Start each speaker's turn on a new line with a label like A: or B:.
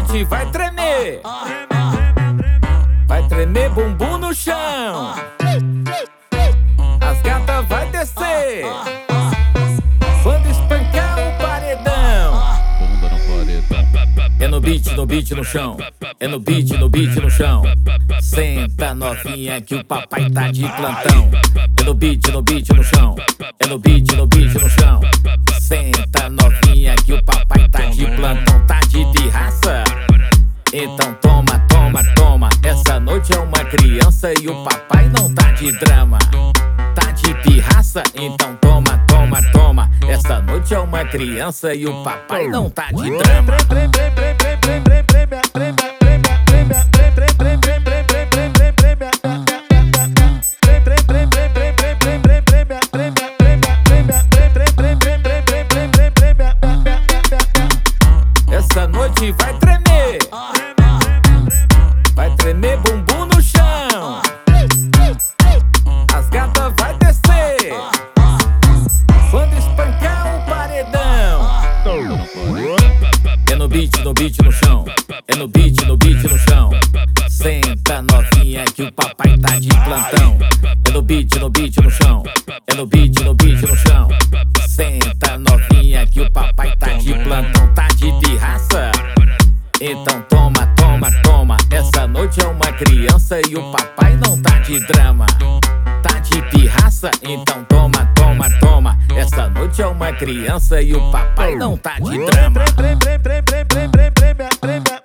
A: noite vai tremer. Vai tremer bumbum no chão. As gatas vai descer quando espancar o paredão.
B: Bunda no paredão.
A: É no beat no chão. É no beat no chão. Senta novinha que o papai tá de plantão. É no beat no chão. É no beat no chão. Senta novinha que o papai tá de plantão. Tá de pirraça? Então toma, toma, toma. Essa noite é uma criança e o papai não tá de drama. Tá de pirraça? Então toma, toma, toma. Essa noite é uma criança e o papai não tá de drama. Essa noite vai tremer. Vai tremer bumbum no chão. As gatas vai descer quando espancar o paredão. É no beat no chão. É no beat no chão. Senta novinha que o papai tá de plantão. É no beat no chão. É no beat no chão. Senta novinha que o papai tá de plantão. Tá de pirraça? Então toma, toma, toma. Essa noite é uma criança e o papai não tá de drama. Tá de pirraça? Então toma, toma, toma. Essa noite é uma criança e o papai não tá de drama.